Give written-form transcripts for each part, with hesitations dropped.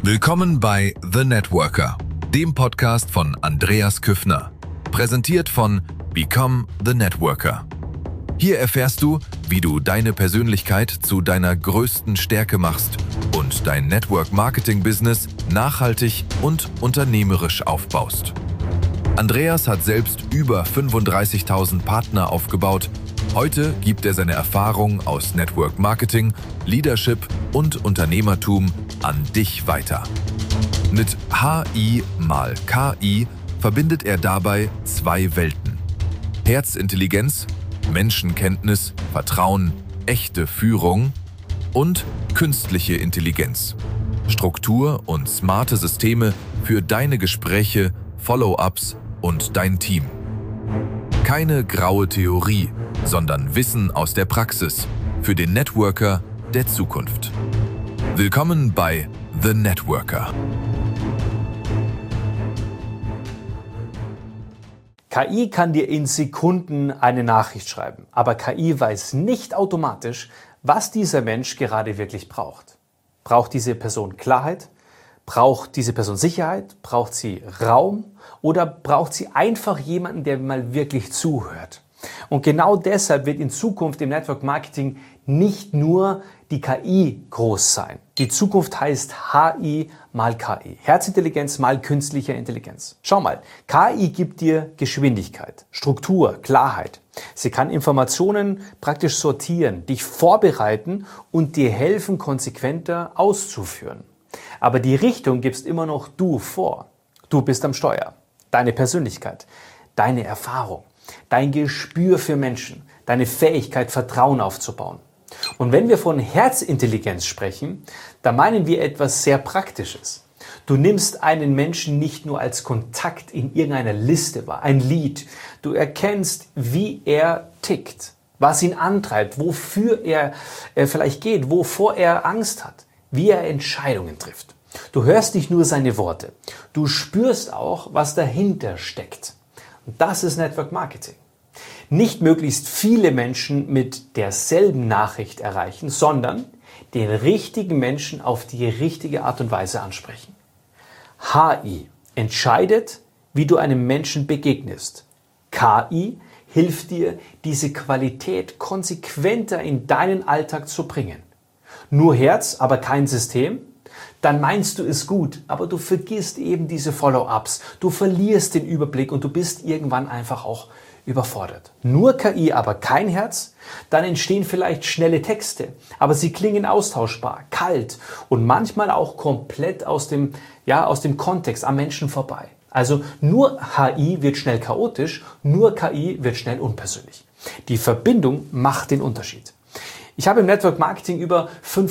Willkommen bei The Networker, dem Podcast von Andreas Küffner. Präsentiert von Become the Networker. Hier erfährst du, wie du deine Persönlichkeit zu deiner größten Stärke machst und dein Network-Marketing-Business nachhaltig und unternehmerisch aufbaust. Andreas hat selbst über 35.000 Partner aufgebaut. Heute gibt er seine Erfahrung aus Network Marketing, Leadership und Unternehmertum an dich weiter. Mit HI mal KI verbindet er dabei zwei Welten: Herzintelligenz, Menschenkenntnis, Vertrauen, echte Führung und künstliche Intelligenz, Struktur und smarte Systeme für deine Gespräche, Follow-ups und dein Team. Keine graue Theorie, sondern Wissen aus der Praxis für den Networker der Zukunft. Willkommen bei The Networker. KI kann dir in Sekunden eine Nachricht schreiben, aber KI weiß nicht automatisch, was dieser Mensch gerade wirklich braucht. Braucht diese Person Klarheit? Braucht diese Person Sicherheit? Braucht sie Raum? Oder braucht sie einfach jemanden, der mal wirklich zuhört? Und genau deshalb wird in Zukunft im Network Marketing nicht nur die KI groß sein. Die Zukunft heißt HI mal KI. Herzintelligenz mal künstliche Intelligenz. Schau mal, KI gibt dir Geschwindigkeit, Struktur, Klarheit. Sie kann Informationen praktisch sortieren, dich vorbereiten und dir helfen, konsequenter auszuführen. Aber die Richtung gibst immer noch du vor. Du bist am Steuer. Deine Persönlichkeit, deine Erfahrung, dein Gespür für Menschen, deine Fähigkeit, Vertrauen aufzubauen. Und wenn wir von Herzintelligenz sprechen, da meinen wir etwas sehr Praktisches. Du nimmst einen Menschen nicht nur als Kontakt in irgendeiner Liste wahr, ein Lied. Du erkennst, wie er tickt, was ihn antreibt, wofür er vielleicht geht, wovor er Angst hat, wie er Entscheidungen trifft. Du hörst nicht nur seine Worte, du spürst auch, was dahinter steckt. Und das ist Network Marketing. Nicht möglichst viele Menschen mit derselben Nachricht erreichen, sondern den richtigen Menschen auf die richtige Art und Weise ansprechen. HI entscheidet, wie du einem Menschen begegnest. KI hilft dir, diese Qualität konsequenter in deinen Alltag zu bringen. Nur Herz, aber kein System? Dann meinst du es gut, aber du vergisst eben diese Follow-ups. Du verlierst den Überblick und du bist irgendwann einfach auch überfordert. Nur KI, aber kein Herz? Dann entstehen vielleicht schnelle Texte, aber sie klingen austauschbar, kalt und manchmal auch komplett aus dem Kontext, am Menschen vorbei. Also nur HI wird schnell chaotisch, nur KI wird schnell unpersönlich. Die Verbindung macht den Unterschied. Ich habe im Network Marketing über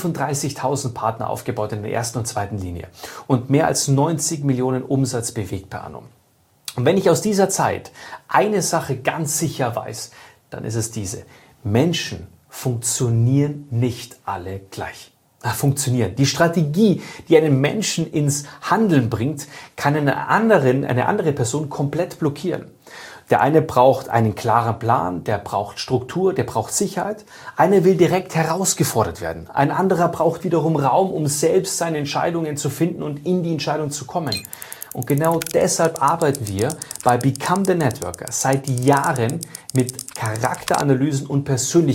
35.000 Partner aufgebaut in der ersten und zweiten Linie und mehr als 90 Millionen Umsatz bewegt per annum. Und wenn ich aus dieser Zeit eine Sache ganz sicher weiß, dann ist es diese: Menschen funktionieren nicht alle gleich. Funktionieren. Die Strategie, die einen Menschen ins Handeln bringt, kann eine andere Person komplett blockieren. Der eine braucht einen klaren Plan, der braucht Struktur, der braucht Sicherheit. Einer will direkt herausgefordert werden. Ein anderer braucht wiederum Raum, um selbst seine Entscheidungen zu finden und in die Entscheidung zu kommen. Und genau deshalb arbeiten wir bei Become the Networker seit Jahren mit Charakteranalysen und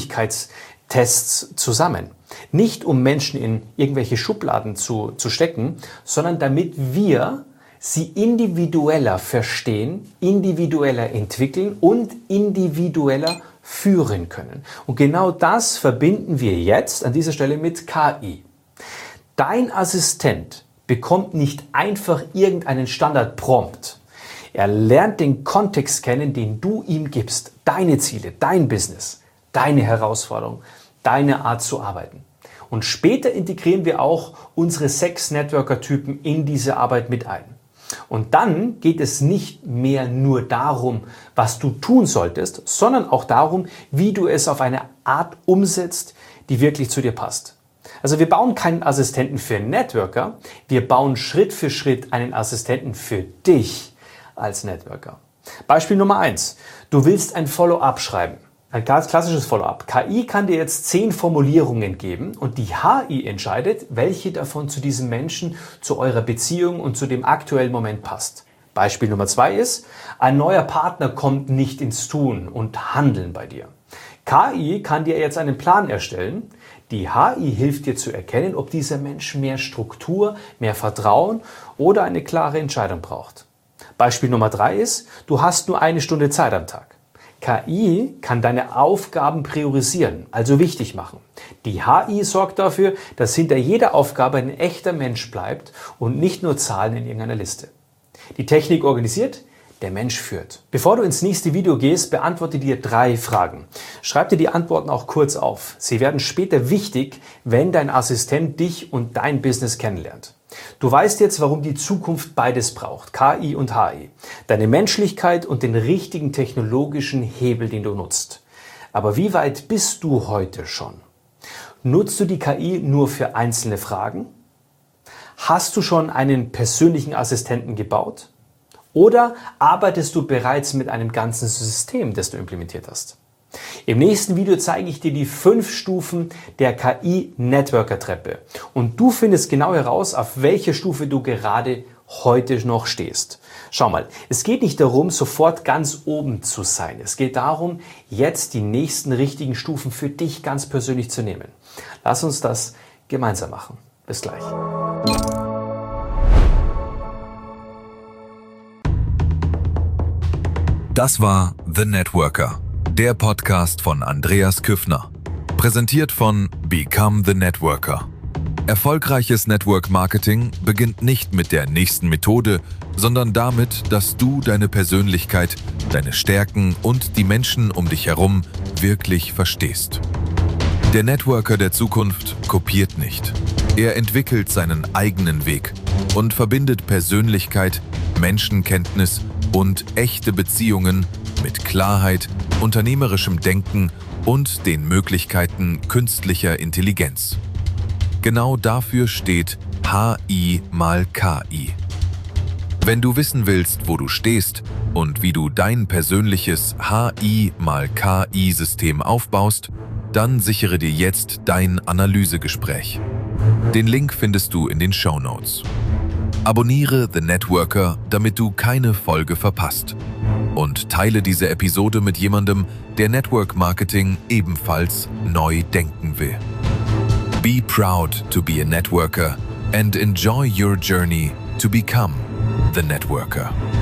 Persönlichkeitstests zusammen. Nicht um Menschen in irgendwelche Schubladen zu stecken, sondern damit wir sie individueller verstehen, individueller entwickeln und individueller führen können. Und genau das verbinden wir jetzt an dieser Stelle mit KI. Dein Assistent bekommt nicht einfach irgendeinen Standard-Prompt. Er lernt den Kontext kennen, den du ihm gibst, deine Ziele, dein Business, deine Herausforderung, deine Art zu arbeiten. Und später integrieren wir auch unsere 6 Networker-Typen in diese Arbeit mit ein. Und dann geht es nicht mehr nur darum, was du tun solltest, sondern auch darum, wie du es auf eine Art umsetzt, die wirklich zu dir passt. Also wir bauen keinen Assistenten für Networker, wir bauen Schritt für Schritt einen Assistenten für dich als Networker. Beispiel Nummer 1. Du willst ein Follow-up schreiben. Ein ganz klassisches Follow-up. KI kann dir jetzt 10 Formulierungen geben und die HI entscheidet, welche davon zu diesem Menschen, zu eurer Beziehung und zu dem aktuellen Moment passt. Beispiel Nummer 2 ist, ein neuer Partner kommt nicht ins Tun und Handeln bei dir. KI kann dir jetzt einen Plan erstellen. Die HI hilft dir zu erkennen, ob dieser Mensch mehr Struktur, mehr Vertrauen oder eine klare Entscheidung braucht. Beispiel Nummer 3 ist, du hast nur 1 Stunde Zeit am Tag. KI kann deine Aufgaben priorisieren, also wichtig machen. Die HI sorgt dafür, dass hinter jeder Aufgabe ein echter Mensch bleibt und nicht nur Zahlen in irgendeiner Liste. Die Technik organisiert, der Mensch führt. Bevor du ins nächste Video gehst, beantworte dir 3 Fragen. Schreib dir die Antworten auch kurz auf. Sie werden später wichtig, wenn dein Assistent dich und dein Business kennenlernt. Du weißt jetzt, warum die Zukunft beides braucht, KI und HI. Deine Menschlichkeit und den richtigen technologischen Hebel, den du nutzt. Aber wie weit bist du heute schon? Nutzt du die KI nur für einzelne Fragen? Hast du schon einen persönlichen Assistenten gebaut? Oder arbeitest du bereits mit einem ganzen System, das du implementiert hast? Im nächsten Video zeige ich dir die 5 Stufen der KI-Networker-Treppe. Und du findest genau heraus, auf welche Stufe du gerade heute noch stehst. Schau mal, es geht nicht darum, sofort ganz oben zu sein. Es geht darum, jetzt die nächsten richtigen Stufen für dich ganz persönlich zu nehmen. Lass uns das gemeinsam machen. Bis gleich. Das war The Networker, der Podcast von Andreas Küffner. Präsentiert von Become the Networker. Erfolgreiches Network Marketing beginnt nicht mit der nächsten Methode, sondern damit, dass du deine Persönlichkeit, deine Stärken und die Menschen um dich herum wirklich verstehst. Der Networker der Zukunft kopiert nicht. Er entwickelt seinen eigenen Weg und verbindet Persönlichkeit, Menschenkenntnis und echte Beziehungen mit Klarheit, unternehmerischem Denken und den Möglichkeiten künstlicher Intelligenz. Genau dafür steht HI mal KI. Wenn du wissen willst, wo du stehst und wie du dein persönliches HI mal KI-System aufbaust, dann sichere dir jetzt dein Analysegespräch. Den Link findest du in den Shownotes. Abonniere The Networker, damit du keine Folge verpasst. Und teile diese Episode mit jemandem, der Network Marketing ebenfalls neu denken will. Be proud to be a networker and enjoy your journey to become the networker.